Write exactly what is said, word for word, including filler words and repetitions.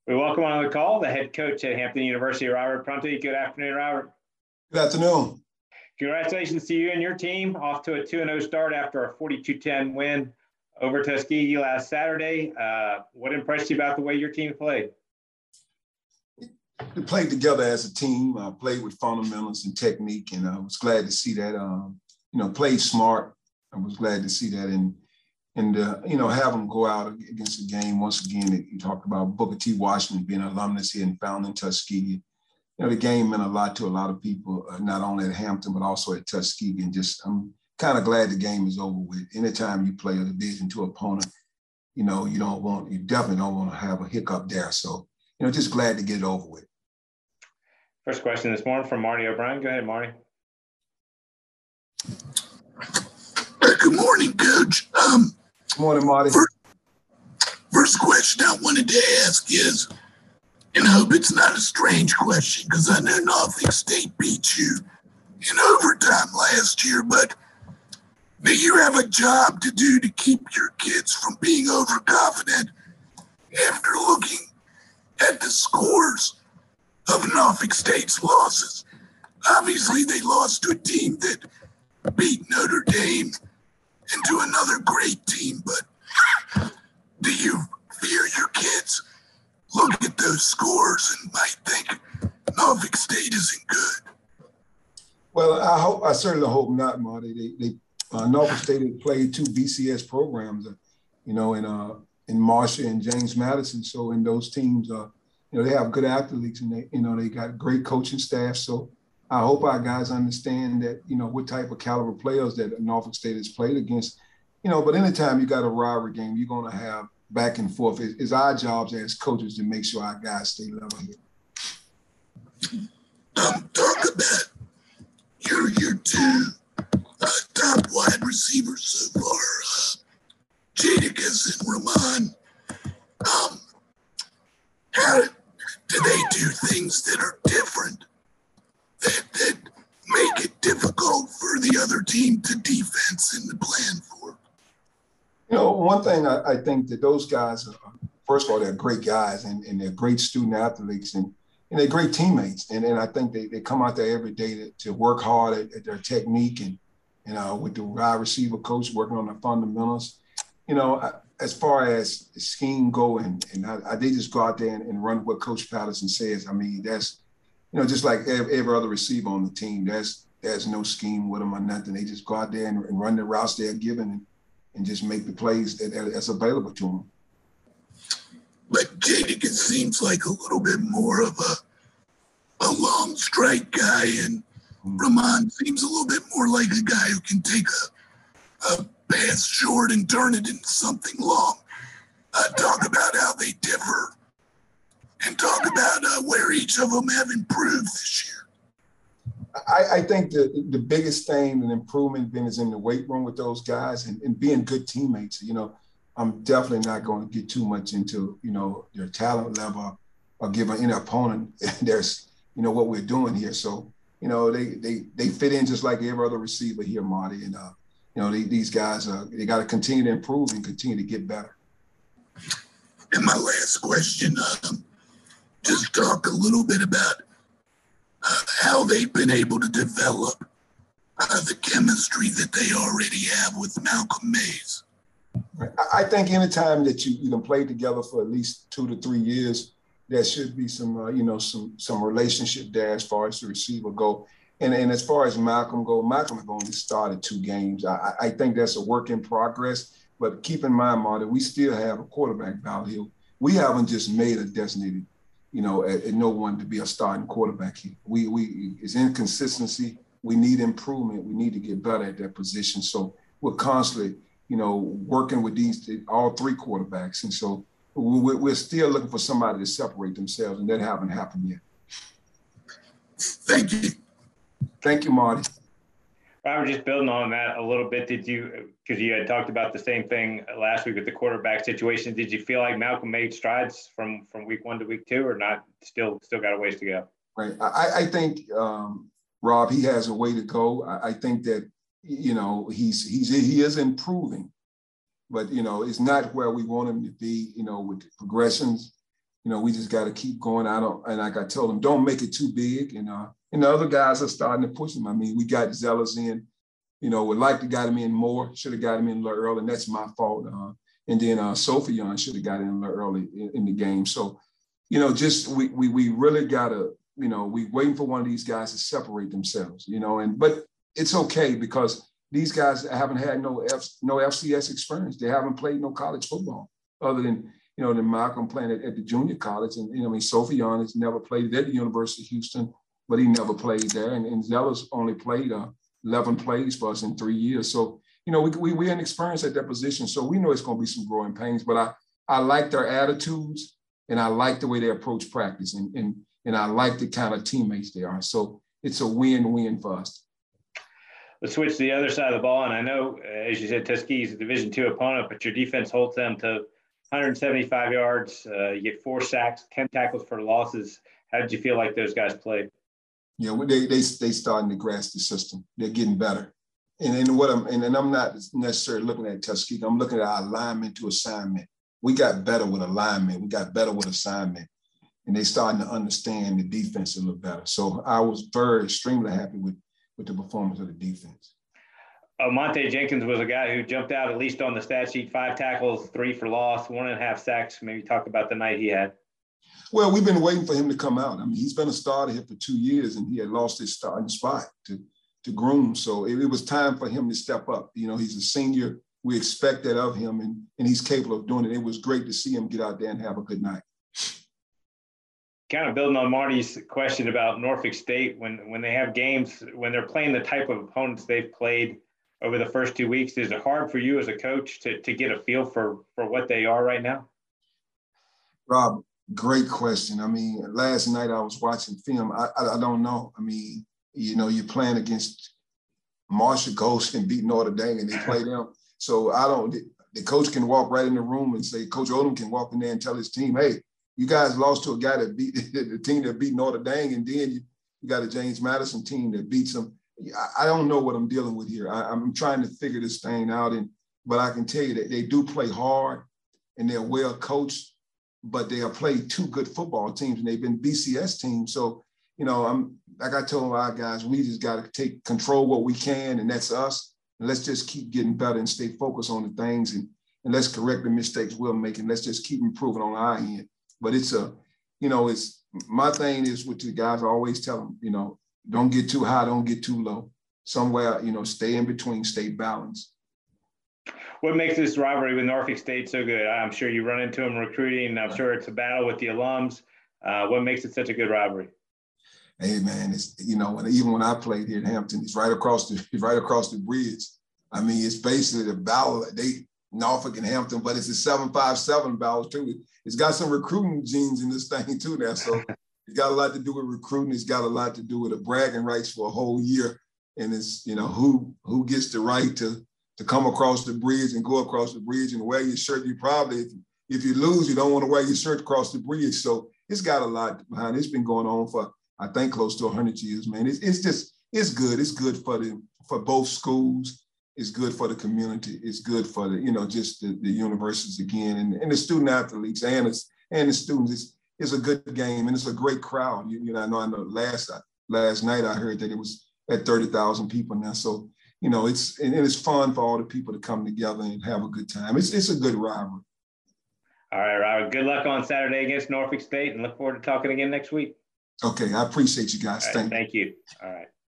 We welcome on the call the head coach at Hampton University, Robert Prunty. Good afternoon, Robert. Good afternoon. Congratulations to you and your team, off to a two and oh start after a forty-two ten win over Tuskegee last Saturday. Uh, what impressed you about the way your team played? We played together as a team. I played with fundamentals and technique, and I was glad to see that. Um, you know, played smart. I was glad to see that, and and uh, you know, have them go out against the game once again. You talked about Booker T. Washington being an alumnus here and found in Tuskegee. You know, the game meant a lot to a lot of people, uh, not only at Hampton but also at Tuskegee. And just, I'm kind of glad the game is over with. Anytime you play a Division two opponent, you know, you don't want, you definitely don't want to have a hiccup there. So, you know, just glad to get it over with. First question this morning from Marty O'Brien. Go ahead, Marty. Good morning, Coach. Um, Good morning, Marty. First, first question I wanted to ask is, and I hope it's not a strange question because I know Norfolk State beat you in overtime last year, but do you have a job to do to keep your kids from being overconfident after looking at the scores of Norfolk State's losses? Obviously, they lost to a team that beat Notre Dame and to another great team, but do you fear your kids look at those scores and might think Norfolk State isn't good? Well, I hope, I certainly hope not, Marty. They, they uh, Norfolk State had played two B C S programs, uh, you know, in uh, in Marshall and James Madison. So in those teams, uh, you know, they have good athletes and they, you know, they got great coaching staff. So I hope our guys understand that, you know, what type of caliber players that Norfolk State has played against, you know, but anytime you got a rivalry game, you're going to have back and forth. It's our jobs as coaches to make sure our guys stay level here. Um, talk about your, your two uh, top wide receivers so far, uh, Jadakiss and Ramon. Um, how do they do things that are different that, that make it difficult for the other team to defense and to plan for? You know, one thing I, I think that those guys, are, first of all, they're great guys and, and they're great student athletes and, and they're great teammates. And, and I think they, they come out there every day to, to work hard at, at their technique and, and uh, with the wide receiver coach working on the fundamentals. You know, I, as far as the scheme go and, and I, I, they just go out there and, and run what Coach Patterson says. I mean, that's, you know, just like every, every other receiver on the team, there's, there's no scheme with them or nothing. They just go out there and, and run the routes they're given and, and just make the plays that, that's available to them. But Jadakiss seems like a little bit more of a, a long strike guy, and Ramon seems a little bit more like a guy who can take a, a pass short and turn it into something long. Uh, talk about how they differ and talk about uh, where each of them have improved this year. I, I think the, the biggest thing and improvement been is in the weight room with those guys and, and being good teammates. You know, I'm definitely not going to get too much into, you know, their talent level or give any opponent there's, you know, what we're doing here. So, you know, they they they fit in just like every other receiver here, Marty. And, uh, you know, they, these guys, uh, they got to continue to improve and continue to get better. And my last question, um, just talk a little bit about Uh, how they've been able to develop uh, the chemistry that they already have with Malcolm Mays. I think anytime that you you can play together for at least two to three years, there should be some uh, you know some some relationship there as far as the receiver go. And and as far as Malcolm go, Malcolm has only started two games. I, I think that's a work in progress. But keep in mind, Marty, we still have a quarterback out here. We haven't just made a designated, you know, at, at no one to be a starting quarterback here. We we it's inconsistency. We need improvement. We need to get better at that position. So we're constantly, you know, working with these all three quarterbacks, and so we're, we're still looking for somebody to separate themselves, and that haven't happened yet. Thank you. Thank you, Marty. Robert, just building on that a little bit, did you, because you had talked about the same thing last week with the quarterback situation, did you feel like Malcolm made strides from, from week one to week two, or not? Still, still got a ways to go? Right. I, I think, um, Rob, he has a way to go. I, I think that, you know, he's he's he is improving, but you know, it's not where we want him to be. You know, with progressions, you know, we just got to keep going. I don't, and like I told them, don't make it too big. And, uh, and the other guys are starting to push them. I mean, we got Zealous in, you know, would like to got him in more, should have got him in a little early, and that's my fault. Uh, and then uh, Sophion should have got in a little early in, in the game. So, you know, just we we we really got to, you know, we waiting for one of these guys to separate themselves, you know, and but it's okay because these guys haven't had no F, no F C S experience. They haven't played no college football other than, you know, than Malcolm playing at, at the junior college. And, you know, I mean, Sophion has never played at the University of Houston, but he never played there. And, and Zealous only played uh, eleven plays for us in three years. So, you know, we, we, we're inexperienced at that position. So we know it's going to be some growing pains, but I, I like their attitudes and I like the way they approach practice and, and, and I like the kind of teammates they are. So it's a win-win for us. Let's switch to the other side of the ball. And I know, as you said, Tuskegee is a Division two opponent, but your defense holds them to one hundred seventy-five yards. Uh, you get four sacks, ten tackles for losses. How did you feel like those guys played? Yeah, they they they starting to grasp the system. They're getting better. And and what I'm and, and I'm not necessarily looking at Tuskegee. I'm looking at our alignment to assignment. We got better with alignment. We got better with assignment. And they starting to understand the defense a little better. So I was very extremely happy with with the performance of the defense. Uh, Monte Jenkins was a guy who jumped out, at least on the stat sheet, five tackles, three for loss, one and a half sacks. Maybe talk about the night he had. Well, we've been waiting for him to come out. I mean, he's been a starter here for two years, and he had lost his starting spot to, to Groom. So it, it was time for him to step up. You know, he's a senior. We expect that of him, and, and he's capable of doing it. It was great to see him get out there and have a good night. Kind of building on Marty's question about Norfolk State, when when they have games, when they're playing the type of opponents they've played over the first two weeks, is it hard for you as a coach to, to get a feel for, for what they are right now? Rob, great question. I mean, last night I was watching film. I, I, I don't know. I mean, you know, you're playing against Marshall Ghost and beat Notre Dame, and they play them. So I don't the, the coach can walk right in the room and say, Coach Odom can walk in there and tell his team, hey, you guys lost to a guy that beat the team that beat Notre Dame, and then you, you got a James Madison team that beats them. I, I don't know what I'm dealing with here. I, I'm trying to figure this thing out, and but I can tell you that they do play hard, and they're well coached, but they have played two good football teams, and they've been B C S teams. So, you know, I'm like I told our guys, we just got to take control what we can, and that's us. And let's just keep getting better and stay focused on the things, and, and let's correct the mistakes we're making. Let's just keep improving on our end. But it's a, you know, it's my thing is with the guys, I always tell them, you know, don't get too high, don't get too low. Somewhere, you know, stay in between, stay balanced. What makes this rivalry with Norfolk State so good? I'm sure you run into them recruiting. I'm sure it's a battle with the alums. Uh, what makes it such a good rivalry? Hey man, it's, you know, when, even when I played here at Hampton, it's right across the it's right across the bridge. I mean, it's basically the battle. They Norfolk and Hampton, but it's a seven five seven battle too. It's got some recruiting genes in this thing too now. So it's got a lot to do with recruiting. It's got a lot to do with the bragging rights for a whole year. And it's, you know, who who gets the right to to come across the bridge and go across the bridge and wear your shirt. You probably, if, if you lose, you don't want to wear your shirt across the bridge. So it's got a lot behind it. It's been going on for, I think, close to one hundred years, man. It's, it's just, it's good. It's good for the for both schools. It's good for the community. It's good for the, you know, just the, the universities again, and, and the student athletes and it's, and the students. It's, it's a good game, and it's a great crowd. You, you know, I know, I know last, last night I heard that it was at thirty thousand people now. So, you know, it's, and it's fun for all the people to come together and have a good time. It's, it's a good rivalry. All right, Robert. Good luck on Saturday against Norfolk State, and look forward to talking again next week. Okay, I appreciate you guys. Right, thank you. Thank you. All right.